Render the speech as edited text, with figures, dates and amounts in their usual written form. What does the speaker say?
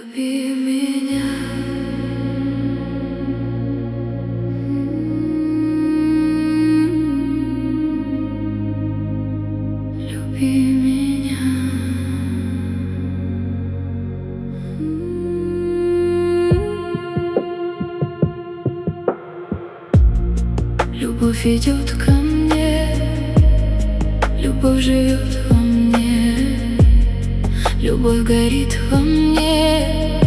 Люби меня. Люби меня. Любовь идет ко мне, любовь живет во мне, любовь горит во мне.